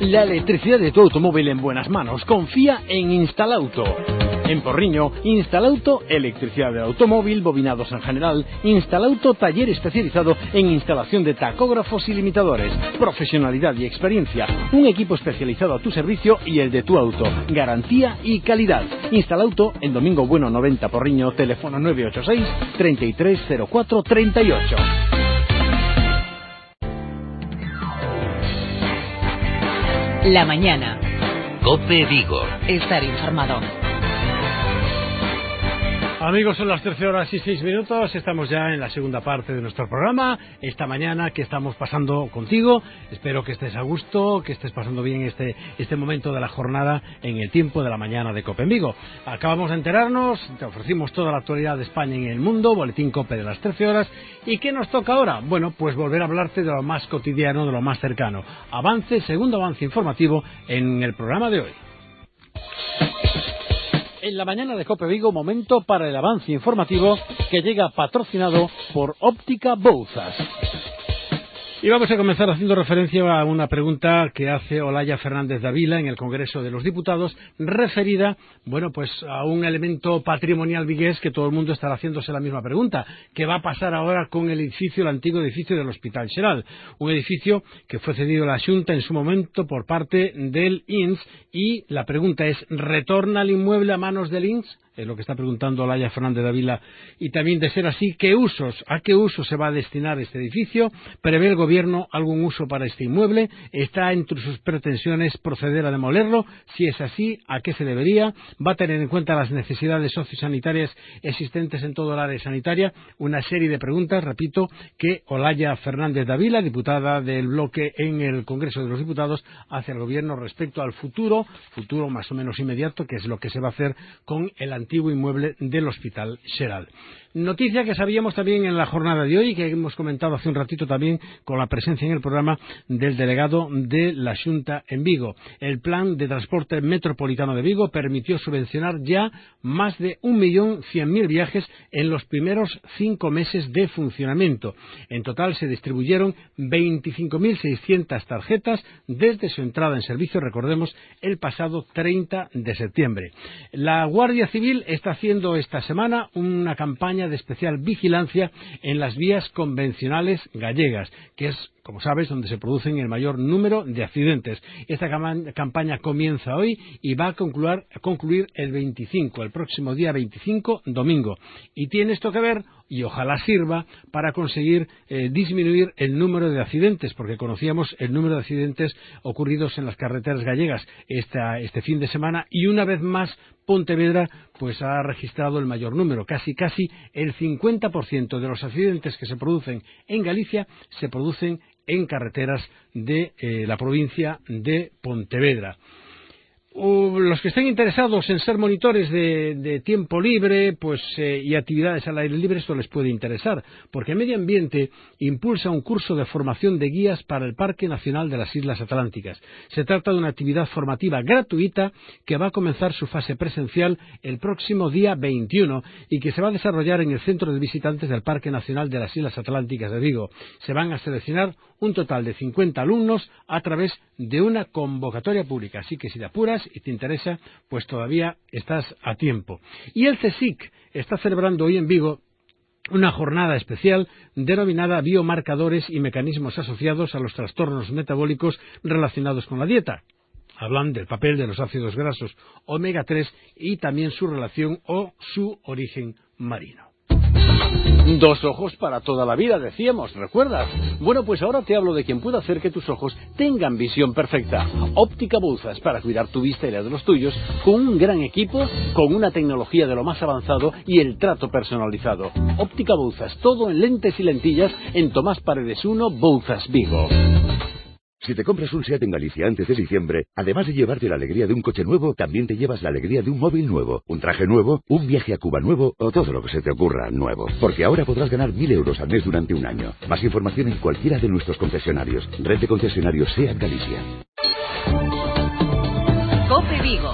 La electricidad de tu automóvil en buenas manos. Confía en Instalauto. En Porriño, Instalauto, electricidad del automóvil, bobinados en general. Instalauto, taller especializado en instalación de tacógrafos y limitadores. Profesionalidad y experiencia. Un equipo especializado a tu servicio y el de tu auto. Garantía y calidad. Instalauto, en Domingo Bueno 90 Porriño, teléfono 986 3304 38. La mañana. COPE Vigo. Estar informado. Amigos, son las 13:06. Estamos ya en la segunda parte de nuestro programa. Esta mañana que estamos pasando contigo. Espero que estés a gusto, que estés pasando bien este momento de la jornada en el tiempo de la mañana de COPE en Vigo. Acabamos de enterarnos, te ofrecimos toda la actualidad de España y el mundo, boletín COPE de las 13 horas. ¿Y qué nos toca ahora? Bueno, pues volver a hablarte de lo más cotidiano, de lo más cercano. Segundo avance informativo en el programa de hoy. En la mañana de COPE Vigo, momento para el avance informativo que llega patrocinado por Óptica Bouzas. Y vamos a comenzar haciendo referencia a una pregunta que hace Olaya Fernández Dávila en el Congreso de los Diputados, referida, pues a un elemento patrimonial vigués que todo el mundo estará haciéndose la misma pregunta. ¿Qué va a pasar ahora con el antiguo edificio del Hospital Xeral? Un edificio que fue cedido a la Xunta en su momento por parte del INS, y la pregunta es, ¿retorna el inmueble a manos del INS? Es lo que está preguntando Olaya Fernández Dávila. Y también, de ser así, ¿a qué uso se va a destinar este edificio? ¿Prevé el Gobierno algún uso para este inmueble? ¿Está entre sus pretensiones proceder a demolerlo? Si es así, ¿a qué se debería? ¿Va a tener en cuenta las necesidades sociosanitarias existentes en todo el área sanitaria? Una serie de preguntas, repito, que Olaya Fernández Dávila, diputada del bloque en el Congreso de los Diputados, hace al Gobierno respecto al futuro más o menos inmediato, que es lo que se va a hacer con el antiguo inmueble del Hospital Xeral. Noticia que sabíamos también en la jornada de hoy y que hemos comentado hace un ratito también con la presencia en el programa del delegado de la Xunta en Vigo. El Plan de Transporte Metropolitano de Vigo permitió subvencionar ya más de 1.100.000 viajes en los primeros 5 meses de funcionamiento. En total se distribuyeron 25.600 tarjetas desde su entrada en servicio, recordemos, el pasado 30 de septiembre. La Guardia Civil está haciendo esta semana una campaña de especial vigilancia en las vías convencionales gallegas, que es, como sabes, donde se producen el mayor número de accidentes. Esta campaña comienza hoy y va a concluir el próximo día 25, domingo. Y tiene esto que ver, y ojalá sirva, para conseguir disminuir el número de accidentes, porque conocíamos el número de accidentes ocurridos en las carreteras gallegas este fin de semana, y una vez más Pontevedra ha registrado el mayor número. Casi el 50% de los accidentes que se producen en Galicia se producen en carreteras de la provincia de Pontevedra. Los que estén interesados en ser monitores de tiempo libre y actividades al aire libre, esto les puede interesar, porque Medio Ambiente impulsa un curso de formación de guías para el Parque Nacional de las Islas Atlánticas. Se trata de una actividad formativa gratuita que va a comenzar su fase presencial el próximo día 21 y que se va a desarrollar en el Centro de Visitantes del Parque Nacional de las Islas Atlánticas de Vigo. Se van a seleccionar un total de 50 alumnos a través de una convocatoria pública, así que si te apuras y te interesa, todavía estás a tiempo. Y el CSIC está celebrando hoy en Vigo una jornada especial denominada Biomarcadores y mecanismos asociados a los trastornos metabólicos relacionados con la dieta. Hablan del papel de los ácidos grasos omega 3 y también su relación o su origen marino. 2 ojos para toda la vida, decíamos, ¿recuerdas? Bueno, pues ahora te hablo de quien puede hacer que tus ojos tengan visión perfecta. Óptica Bouzas, para cuidar tu vista y la de los tuyos, con un gran equipo, con una tecnología de lo más avanzado y el trato personalizado. Óptica Bouzas, todo en lentes y lentillas, en Tomás Paredes 1, Bouzas, Vigo. Si te compras un SEAT en Galicia antes de diciembre, además de llevarte la alegría de un coche nuevo, también te llevas la alegría de un móvil nuevo, un traje nuevo, un viaje a Cuba nuevo o todo lo que se te ocurra nuevo. Porque ahora podrás ganar 1.000 euros al mes durante un año. Más información en cualquiera de nuestros concesionarios. Red de concesionarios SEAT Galicia. COPE Vigo.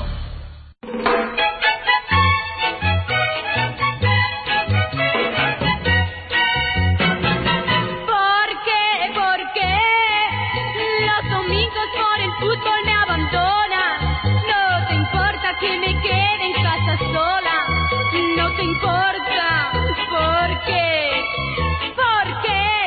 ¿Por qué los domingos por el fútbol me abandona. No te importa que me quede en casa sola. No te importa. ¿Por qué? ¿Por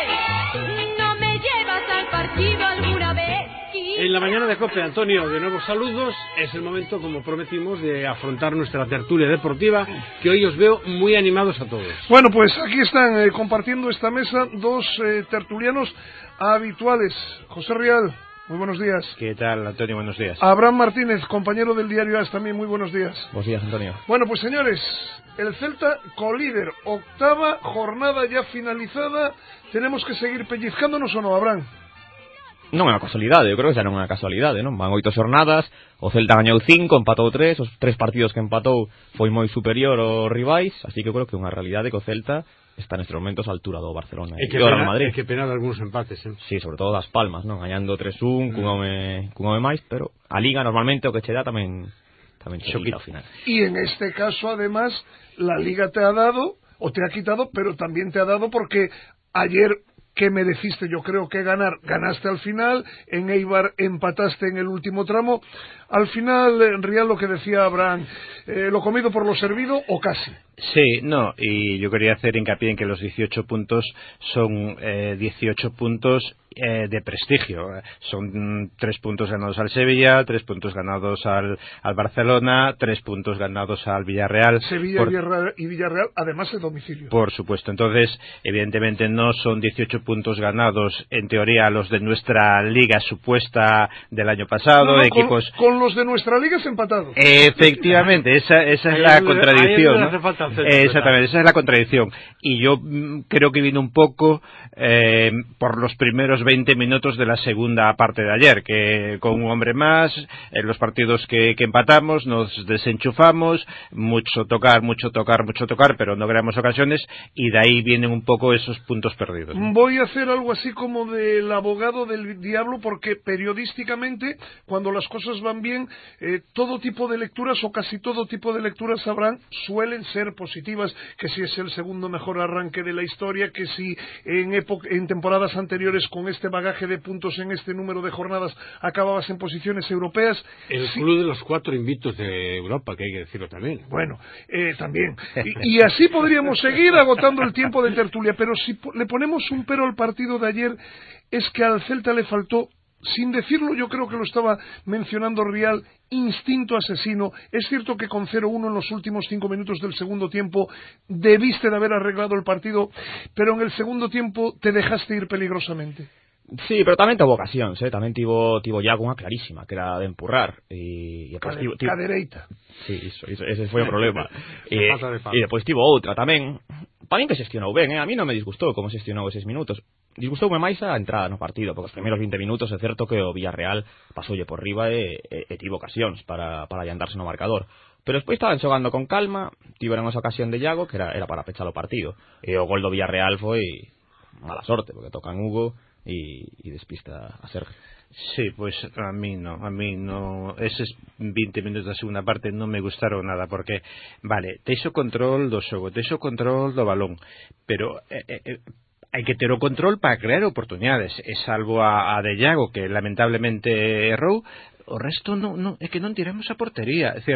qué no me llevas al partido alguna vez? En la mañana de COPE, Antonio, de nuevo saludos. Es el momento, como prometimos, de afrontar nuestra tertulia deportiva, que hoy os veo muy animados a todos. Bueno, pues aquí están compartiendo esta mesa dos tertulianos habituales. José Rial, muy buenos días. ¿Qué tal, Antonio? Buenos días. Abraham Martínez, compañero del diario AS, también muy buenos días. Buenos días, Antonio. Bueno, pues señores, el Celta colíder, octava jornada ya finalizada. ¿Tenemos que seguir pellizcándonos o no, Abraham? Non é unha casualidade, eu creo que xa non é unha casualidade, non? Van 8 xornadas, o Celta gañou 5, empatou 3, os 3 partidos que empatou foi moi superior aos rivais, así que eu creo que é unha realidade que o Celta está nestes momentos á altura do Barcelona e do Real Madrid. É que pena de algúns empates, Sí, sobre todo das Palmas, non? Gañando 3-1 cun home máis, pero a Liga normalmente o que che dá tamén che quita ao final. Y en este caso, además, la Liga te ha dado, o te ha quitado, pero también te ha dado porque ayer que mereciste, yo creo que ganar, ganaste al final, en Eibar empataste en el último tramo. Al final, en Real, lo que decía Abraham, lo comido por lo servido, o casi. Sí, no, y yo quería hacer hincapié en que los 18 puntos son 18 puntos de prestigio. Son 3 puntos ganados al Sevilla, 3 puntos ganados al Barcelona, 3 puntos ganados al Villarreal. Sevilla y Villarreal, además de domicilio. Por supuesto. Entonces, evidentemente no son 18 puntos ganados, en teoría, los de nuestra liga supuesta del año pasado. No, equipos con los de nuestra liga es empatado. Efectivamente, esa es la contradicción, ¿no? Hace falta Exactamente, esa es la contradicción. Y yo creo que vino un poco por los primeros 20 minutos de la segunda parte de ayer, que con un hombre más, en los partidos que empatamos, nos desenchufamos, mucho tocar, pero no creamos ocasiones, y de ahí vienen un poco esos puntos perdidos, ¿no? Voy a hacer algo así como del abogado del diablo, porque periodísticamente, cuando las cosas van bien, todo tipo de lecturas, o casi todo tipo de lecturas, suelen ser positivas, que si es el segundo mejor arranque de la historia, que si en temporadas anteriores con este bagaje de puntos en este número de jornadas acababas en posiciones europeas. El club de los 4 invitos de Europa, que hay que decirlo también. Bueno, también. Y así podríamos seguir agotando el tiempo de tertulia, pero si le ponemos un pero al partido de ayer, es que al Celta le faltó, sin decirlo, yo creo que lo estaba mencionando Rial, instinto asesino. Es cierto que con 0-1 en los últimos 5 minutos del segundo tiempo debiste de haber arreglado el partido, pero en el segundo tiempo te dejaste ir peligrosamente. Sí, pero tamén tivo ocasións, tamén tivo Iago unha clarísima, que era de empurrar e cadereita. Sí, ese foi o problema. E depois tivo outra tamén. Para min que xestionou ben, a mí non me disgustou como xestionou eses minutos. Disgustoume máis a entrada no partido, porque os primeiros 20 minutos é certo que o Villarreal pasoulle por riba e tivo ocasións para allantarse no marcador. Pero despois estaban xogando con calma, tiveron esa ocasión de Iago que era para pechar o partido. E o gol do Villarreal foi mala sorte, porque tocan Hugo y despista a Sergio. Sí, pues a mí no, esos 20 minutos da segunda parte non me gustaron nada, porque vale, teixo control do xogo, teixo control do balón, pero hai que ter o control para crear oportunidades, e salvo a de Iago, que lamentablemente errou, o resto é que non tiramos a portería. É dicir,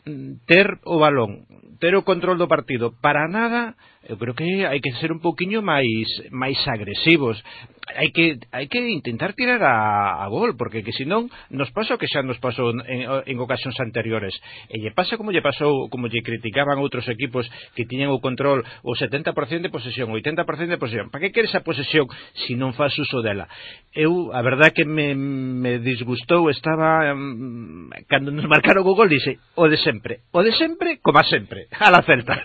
ter o balón, ter o control do partido, para nada. Eu creo que hai que ser un poquinho máis agresivos. Hai que intentar tirar a gol, porque que senón nos pasa o que xa nos pasou en ocasións anteriores. E lle pasa como lle pasou, como lle criticaban outros equipos que tiñan o control o 70% de posesión, o 80% de posesión. Para que queres a posesión se non faz uso dela? Eu, a verdad que me disgustou, estaba cando nos marcaron o gol, dixe, o de sempre, como a sempre, a la Celta.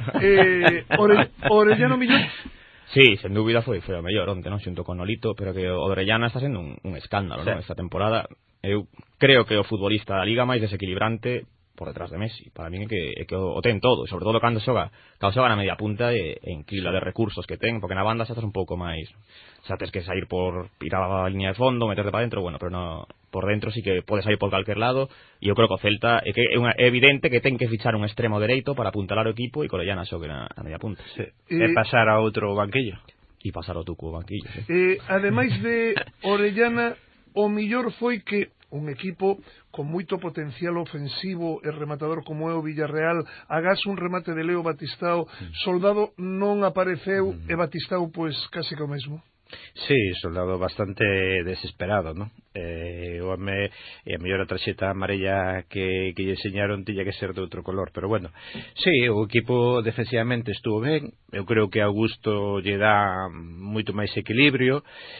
Orellana Millón. Sí, sen dúbida foi o mellor onte, non, xunto con Nolito, pero que o Orellana está sendo un escándalo, sí, non, esta temporada. Eu creo que o futbolista da Liga máis desequilibrante por detrás de Messi. Para mí é que o ten todo, sobre todo cando xoga na media punta e enquila de recursos que ten, porque na banda xa estás un pouco máis, xa tens que sair por ir a línea de fondo, meterte para dentro, bueno, pero no, por dentro sí que podes sair por calquer lado, e eu creo que o Celta é evidente que ten que fichar un extremo dereito para apuntalar o equipo e que Orellana xogue na media punta. Sí. E pasar a outro banquillo. E pasar o Tucu ao banquillo, sí. Ademais de Orellana, o mellor foi que un equipo con moito potencial ofensivo e rematador como é o Villarreal, agás un remate de Leo Batistao, Soldado non apareceu e Batistao pois case que o mesmo. Sí, Soldado bastante desesperado, ¿no? O home, e a mellor a tarxeta amarella que lle enseñaron tiña que ser de outro color, pero bueno, sí, o equipo defensivamente estuvo ben, eu creo que Augusto lle dá moito máis equilibrio.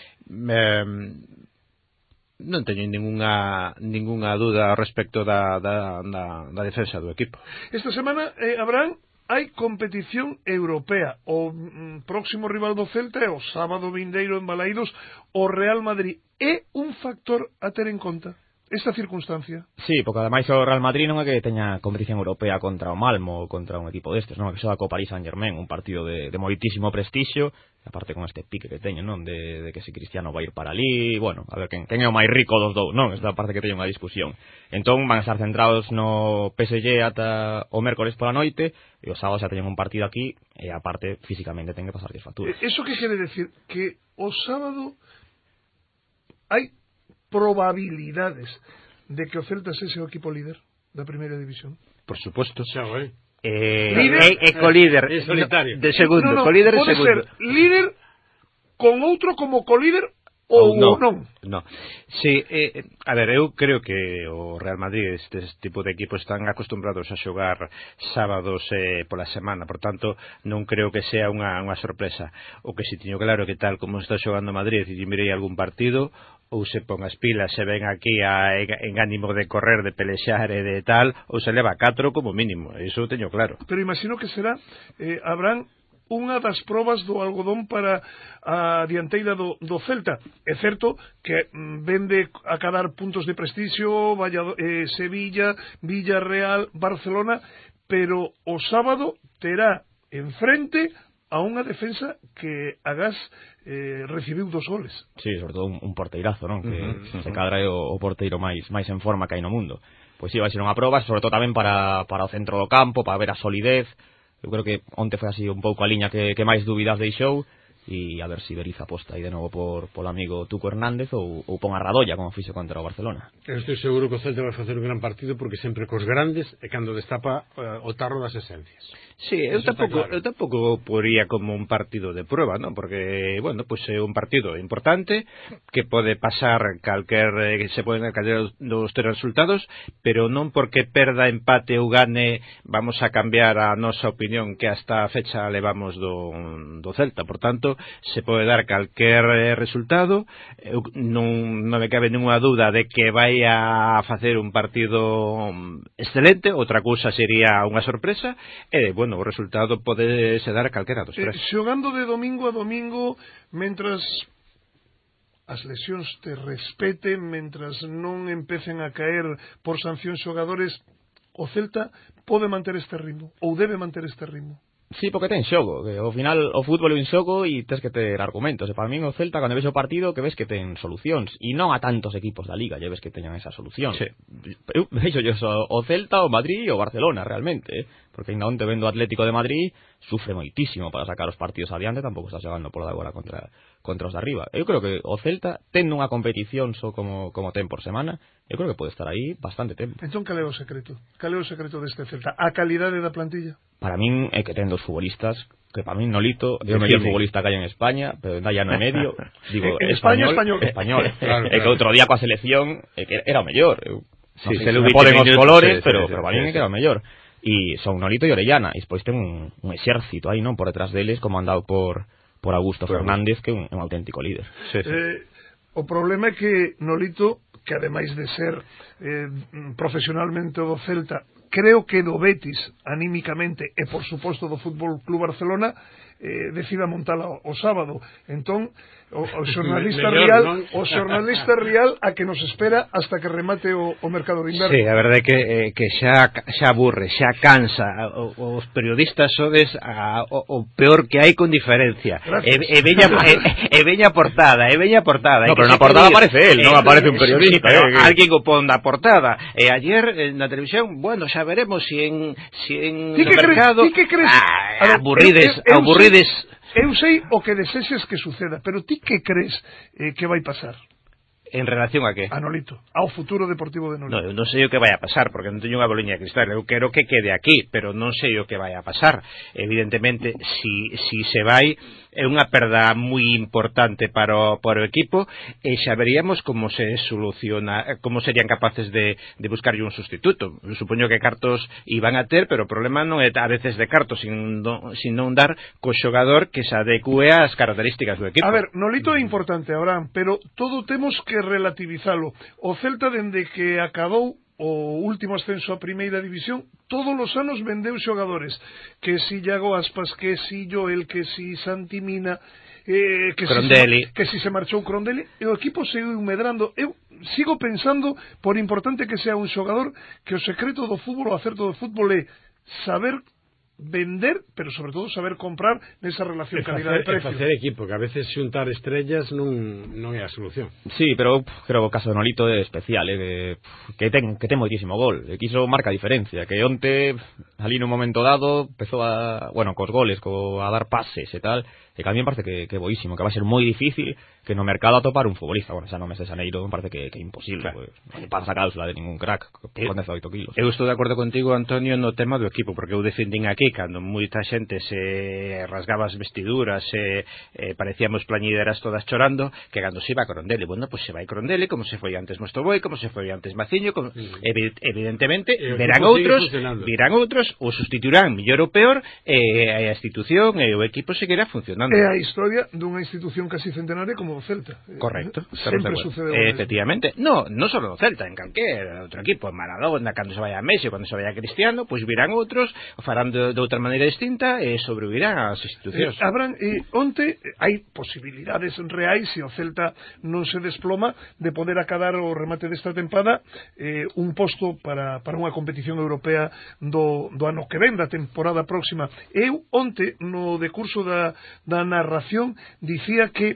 Non teño ningunha duda respecto da defensa do equipo. Esta semana, Abraham, hai competición europea. O próximo rival do Celta é o sábado vindeiro en Balaídos, o Real Madrid. É un factor a ter en conta esta circunstancia? Sí, porque ademais o Real Madrid non é que teña competición europea contra o Malmo ou contra un equipo destes, non é que xoga co Paris Saint-Germain, un partido de moitísimo prestixio, aparte con este pique que teñen, non, de que se Cristiano vai ir para ali, bueno, a ver quen é o máis rico dos dous, non, esta parte que teñen unha discusión. Entón van a estar centrados no PSG ata o mércores pola noite, e o sábado xa teñen un partido aquí, e aparte físicamente ten que pasar facturas. Eso que quere decir? Que o sábado hai probabilidades de que o Celta sexa o equipo líder da primeira división? Por suposto. Xa, colíder solitario. De segundo, no, colíder pode de segundo. ser líder con outro como colíder ou non. No. Sí, a ver, eu creo que o Real Madrid, este tipo de equipos están acostumbrados a xogar sábados pola semana, por tanto non creo que sea unha sorpresa. O que si teño claro que tal como está xogando Madrid e mirei algún partido, ou se pon as pilas, se ven aquí en ánimo de correr, de pelexar e de tal, ou se leva 4 como mínimo, iso teño claro. Pero imagino que será, Abraham, unha das probas do algodón para a dianteira do Celta. É certo que vende a cadar puntos de prestixio, Sevilla, Villarreal, Barcelona, pero o sábado terá enfrente a unha defensa que agás recibiu 2 goles. Sí, sobre todo un porteirazo, non? Que se cadra o porteiro máis en forma que hai no mundo. Pois sí, vai ser unha proba, sobre todo tamén para o centro do campo, para ver a solidez. Eu creo que onte foi así un pouco a liña que máis dúbidas deixou, e a ver se Berizzo aposta aí de novo por amigo Tuco Hernández ou pon a Radolla como fixo contra o Barcelona. Eu estou seguro que o Celta vai facer un gran partido, porque sempre cos grandes é cando destapa o tarro das esencias. Sí, eu tampouco poría como un partido de prueba, ¿no? Porque, bueno, pues é un partido importante que pode pasar se poden calquer dos 3 resultados, pero non porque perda, empate ou gane vamos a cambiar a nosa opinión que hasta a fecha levamos do Celta. Por tanto, se pode dar calquer resultado. Eu non me cabe ninguna dúda de que vai a facer un partido excelente. Outra cousa sería unha sorpresa, e, bueno, o resultado pode se dar a calquera dos 3. Xogando de domingo a domingo, mentras as lesións te respeten, mentras non empecen a caer por sanción xogadores, o Celta pode manter este ritmo, ou debe manter este ritmo. Sí, porque ten xogo, que ao final o fútbol é un xogo e tens que ter argumentos, e para min o Celta, cando ves o partido, que ves que ten solucións, e non a tantos equipos da Liga, lle ves que teñan esa solución. Sí. Eu veixo o Celta, o Madrid e o Barcelona, realmente, porque ainda onte vendo o Atlético de Madrid sufre moitísimo para sacar os partidos adiante, tampouco está xogando por agora contra os de arriba. Eu creo que o Celta, tendo unha competición só como ten por semana, eu creo que pode estar aí bastante tempo. Entón, cal é o secreto? Cal é o secreto deste Celta? A calidade da plantilla? Para min é que ten 2 futbolistas, que para min Nolito é o mellor futbolista que hai en España, pero ya no é medio, digo, español. Claro. É que outro día coa selección é que era o mellor. Sí, se poden os colores, pero para min é que era o mellor. E son Nolito e Orellana, e despois ten un exército aí, non, por detrás deles, comandado por Augusto Fernández, que é un auténtico líder. Sí. O problema é que Nolito, que ademais de ser profesionalmente do Celta, creo que do Betis anímicamente e por suposto do Fútbol Club Barcelona, decida montala o sábado. Entón o xornalista real a que nos espera hasta que remate o mercado de inverno. Sí, a verdade é que xa aburre, xa cansa. Os periodistas sodes o peor que hai con diferencia. E veña portada. No, pero na portada aparece él, non aparece un periodista. Sí, alguén o pon na portada. E ayer na televisión, bueno, xa veremos si en no mercado. Ti que crees? Aburrides. Eu sei o que desexes que suceda, pero ti que crees que vai pasar? En relación a que? A Nolito, ao futuro deportivo de Nolito. Non sei o que vai a pasar, porque non teño unha boliña de cristal. Eu quero que quede aquí, pero non sei o que vai a pasar. Evidentemente, si se vai, é unha perda moi importante para o equipo, e xa veríamos como se soluciona, como serían capaces de buscarlle un sustituto. Eu supoño que cartos iban a ter, pero o problema non é a veces de cartos, sino dar co xogador que se adecue ás características do equipo. A ver, Nolito é importante, Abraham, pero todo temos que relativizalo. O Celta, dende que acabou o último ascenso a primeira división, todos os anos vendeu xogadores, que si Iago Aspas, que si Joel, que si Santi Mina, que si se marchou Crondelli, e o equipo seguiu medrando. Eu sigo pensando, por importante que sea un xogador, que o secreto do fútbol, o acerto do fútbol é saber vender, pero sobre todo saber comprar nesa relación calidade-precio. Facer equipo, que a veces xuntar estrellas non é a solución. Sí, pero creo que o caso de Nolito é especial, que ten moitísimo gol, que iso marca a diferencia, que onte ali nun momento dado empezou cos goles, a dar pases e tal, e que a mí me parece que é boísimo, que vai ser moi difícil que no mercado atopar un futbolista, xa no mes de xaneiro me parece que é imposible, claro. Non pasa a cláusula de ningún crack con 18 kilos. Eu estou de acordo contigo, Antonio, no tema do equipo, porque eu defendín aquí cando moita xente se rasgaba as vestiduras e parecíamos plañideras todas chorando, que cando se iba a Crondelli, bueno, pues se vai Crondelli, como se foi antes Mostovoy, como se foi antes Maciño, evidentemente verán outros, o sustituirán mellor ou peor, a institución e o equipo seguirá funcionando. É a historia dunha institución casi centenaria como o Celta. Correcto. Sempre sucede. Efectivamente. Non só no Celta, en calquer outro equipo, en Maradona, cando se vai a Messi, cando se vai a Cristiano, pois virán outros, farán de outra maneira distinta e sobrevivirán as institucións. Abraham, onte hai posibilidades reais, se o Celta non se desploma, de poder acadar o remate desta tempada un posto para unha competición europea do ano que ven, da temporada próxima. Eu onte, no decurso da narración, dicía que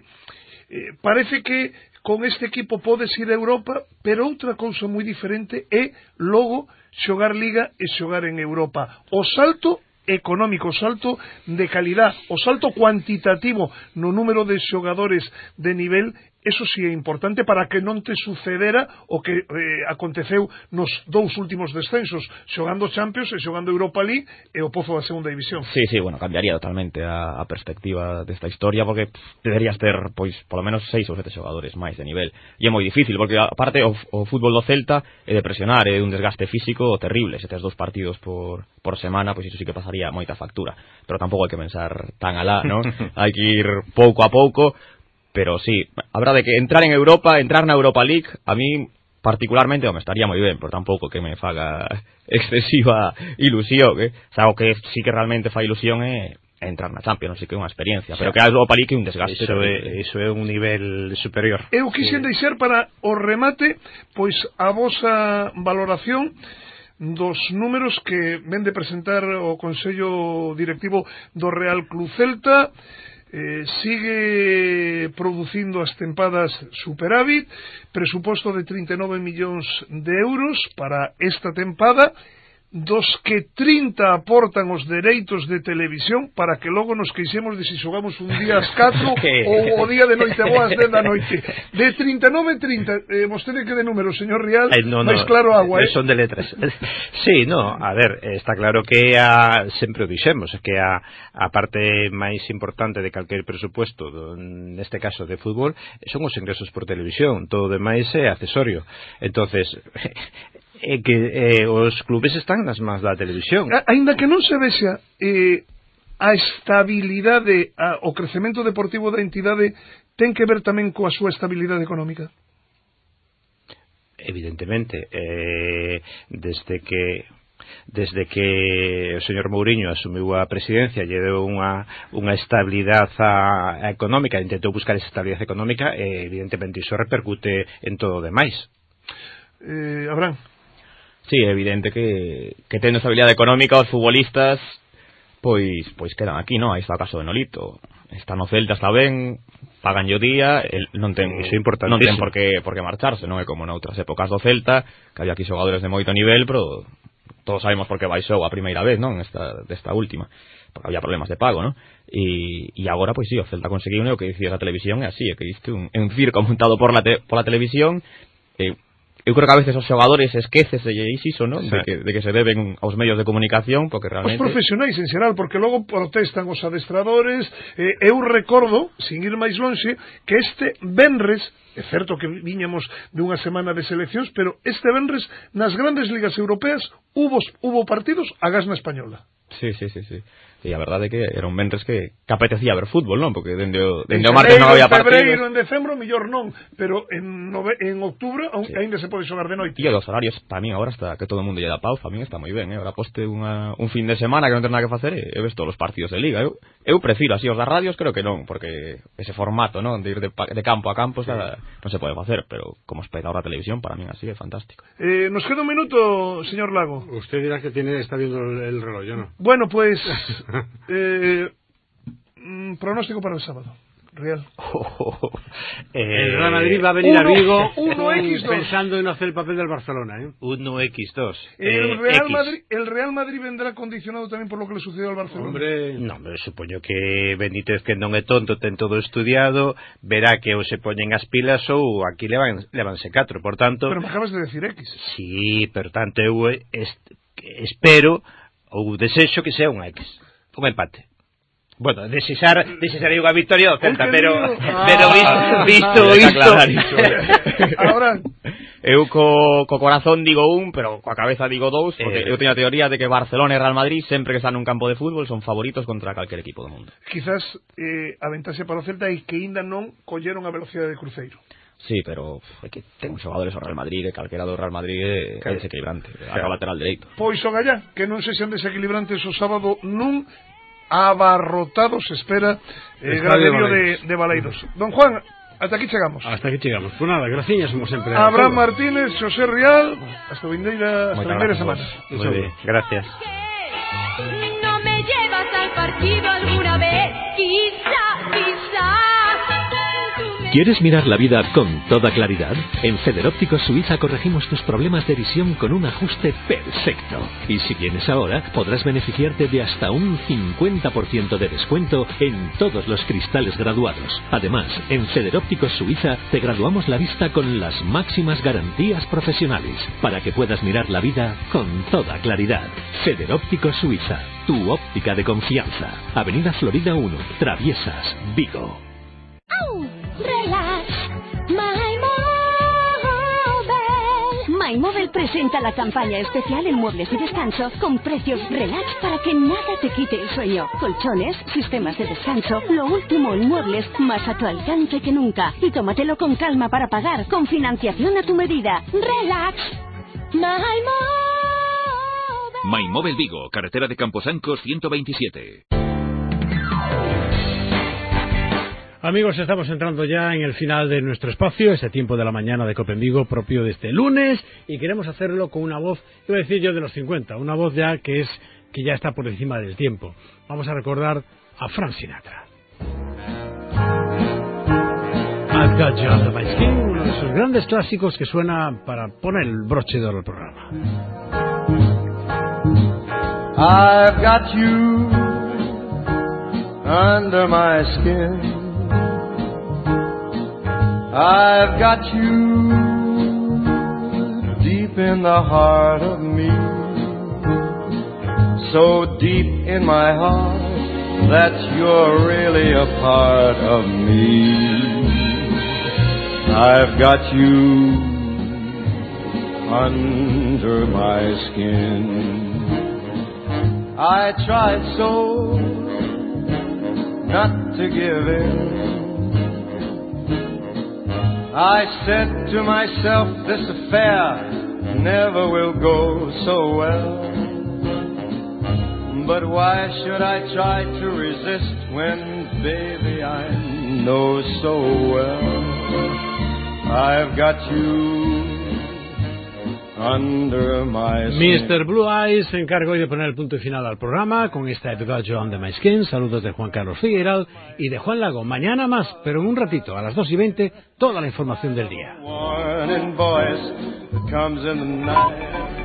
parece que con este equipo podes ir a Europa, pero outra cousa moi diferente é logo xogar Liga e xogar en Europa. O salto económico, o salto de calidad, o salto cuantitativo no número de xogadores de nivel, eso sí é importante para que non te sucedera o que aconteceu nos dous últimos descensos, xogando Champions e xogando Europa League e o pozo da segunda división. Sí, bueno, cambiaría totalmente a perspectiva desta historia, porque deberías ter, pois, polo menos 6 ou 7 xogadores máis de nivel, e é moi difícil, porque aparte o fútbol do Celta é de presionar, é un desgaste físico terrible, se tes 2 partidos por semana, pois iso sí que pasaría moita factura, pero tampouco hai que pensar tan alá, non? Hai que ir pouco a pouco. Pero sí, habrá de que entrar na Europa League, a mí particularmente me estaría moi ben, pero tampouco que me faga excesiva ilusión, O sea, o que sí que realmente fa ilusión é entrar na Champions, sí que é unha experiencia, pero que a Europa League é un desgaste. Iso é un nivel superior. Eu quixen deixar para o remate, pois a vosa valoración dos números que ven de presentar o Consello Directivo do Real Club Celta. Sigue producindo as tempadas superávit, presuposto de 39 millóns de euros para esta tempada, dos que 30 aportan os dereitos de televisión para que logo nos queixemos de si xogamos un día ás 4 ou o día de noite boas 10 da noite. De 39-30, vostede que de número, señor Rial, máis claro agua, son de letras. Sí, a ver, está claro que sempre o dixemos, que a parte máis importante de calquer presupuesto, neste caso de fútbol, son os ingresos por televisión, todo demais é accesorio. Entonces, que os clubes están nas mans da televisión. Aínda que non se vexa a estabilidade, o crecemento deportivo da entidade ten que ver tamén coa súa estabilidade económica. Evidentemente, desde que o señor Mourinho asumiu a presidencia, lle deu unha estabilidade económica, intentou buscar esa estabilidade económica, evidentemente iso repercute en todo o demais. Abraham. Sí, é evidente que tendo estabilidade económica os futbolistas pois quedan aquí, non? Aí está o caso de Nolito, está no Celta, está ben, pagan o día, non ten por que marcharse, non é como noutras épocas do Celta, que había aquí xogadores de moito nivel, pero todos sabemos por que baixou a primeira vez, non, desta última, porque había problemas de pago, non? E agora, pois sí, o Celta conseguiu o que dicía a televisión, é así, é que isto un circo montado pola televisión. Eu creo que a veces os xogadores esquécese iso, non? Sí. De que se deben aos medios de comunicación, porque realmente... Os profesionais en xeral, porque logo protestan os adestradores. Eu recordo, sin ir máis lonxe, que este venres, é certo que viñamos dunha semana de seleccións, pero este venres, nas grandes ligas europeas, hubo partidos a gas na Española. Sí. E a verdade é que era un venres que apetecía ver fútbol, non? Porque dende o martes non había partidos. En febreiro, en decembro, mellor non, pero en outubro ainda se pode xogar de noite. E os horarios, para min, agora, hasta que todo o mundo lle dá pausa, a min está moi ben, Ahora poste un fin de semana que non ten nada que facer e ves todos os partidos de liga. Eu prefiro así, os das radios creo que non, porque ese formato, non? De ir de campo a campo, non se pode facer, pero como espectador da televisión, para min así é fantástico. Nos queda un minuto, señor Lago. Usted dirá que está viendo el reloj, yo no. Bueno, pues pronóstico para el sábado. Real. El Real Madrid va a venir a Vigo 1x2. pensando en no hacer el papel del Barcelona, 1x2. El Real Madrid vendrá condicionado tamén por lo que le sucedió al Barcelona. Non, pero supoño que Benítez, que non é tonto, ten todo estudiado, verá que ou se poñen as pilas ou aquí levanse 4, por tanto... Pero me acabas de decir X. Sí, por tanto eu espero ou desexo que sea un X, un empate. Bueno, desexar unha victoria do Celta, pero visto Ahora eu co corazón digo pero coa cabeza digo 2, porque eu teño a teoría de que Barcelona e Real Madrid sempre que están nun campo de fútbol son favoritos contra calquer equipo do mundo. Quizás a ventaxe para o Celta é que ainda non colleron a velocidade de Cruzeiro. Sí, pero é que ten xogadores ao Real Madrid, e calquera do Real Madrid é desequilibrante, ao lateral dereito. Pois o Gallá, que non sexan desequilibrantes o sábado nun abarrotado se espera graderío de Baleiros. Don Juan, hasta aquí chegamos. Pues nada, graciñas como sempre. Abraham Martínez, Xosé Rial, hasta vindeira semana. Muy bien, gracias. No me llevas al partido alguna vez, quizá. ¿Quieres mirar la vida con toda claridad? En Federópticos Suiza corregimos tus problemas de visión con un ajuste perfecto. Y si vienes ahora, podrás beneficiarte de hasta un 50% de descuento en todos los cristales graduados. Además, en Federópticos Suiza te graduamos la vista con las máximas garantías profesionales para que puedas mirar la vida con toda claridad. Federópticos Suiza, tu óptica de confianza. Avenida Florida 1, Traviesas, Vigo. Relax, MyMobile presenta la campaña especial en muebles de descanso con precios relax para que nada te quite el sueño. Colchones, sistemas de descanso, lo último en muebles más a tu alcance que nunca. Y tómatelo con calma para pagar, con financiación a tu medida. Relax, MyMobile Vigo, carretera de Camposancos 127. Amigos, estamos entrando ya en el final de nuestro espacio, ese tiempo de la mañana de COPE en Vigo propio de este lunes, y queremos hacerlo con una voz, iba a decir yo de los 50, una voz ya que ya está por encima del tiempo. Vamos a recordar a Frank Sinatra. I've Got You Under My Skin, uno de esos grandes clásicos que suena para poner el broche de oro al programa. I've got you under my skin. I've got you deep in the heart of me, so deep in my heart that you're really a part of me. I've got you under my skin. I tried so not to give in. I said to myself, this affair never will go so well. But why should I try to resist when, baby, I know so well I've got you under my skin. Mr. Blue Eyes se encarga hoy de poner el punto final al programa con esta I've Got You Under My Skin. Saludos de Juan Carlos Figueiral y de Juan Lago. Mañana más, pero en un ratito, a las 2:20, toda la información del día.